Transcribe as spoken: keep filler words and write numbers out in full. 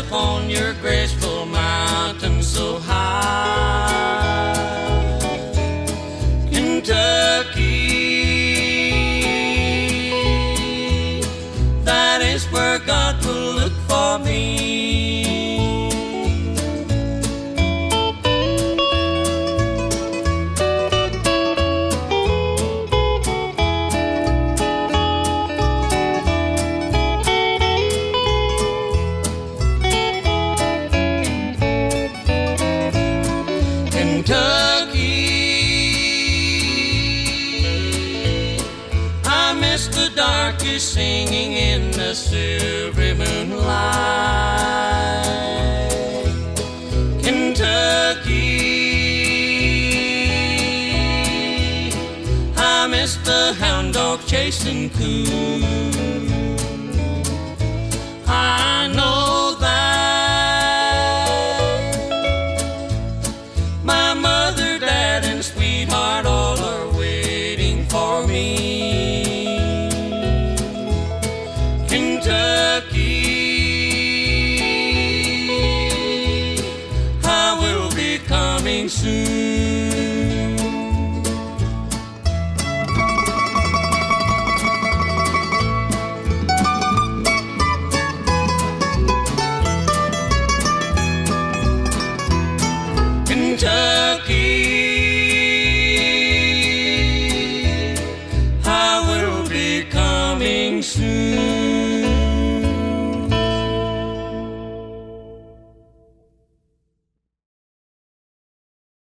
upon your graceful mountain so high. Kentucky, that is where God will look for me. Kentucky, I miss the darkest singing in the silvery moonlight. Kentucky, I miss the hound dog chasing coon. I know that my mother, dad, and sweetheart all are waiting for me. Kentucky, I will be coming soon. Kentucky, I will be coming soon.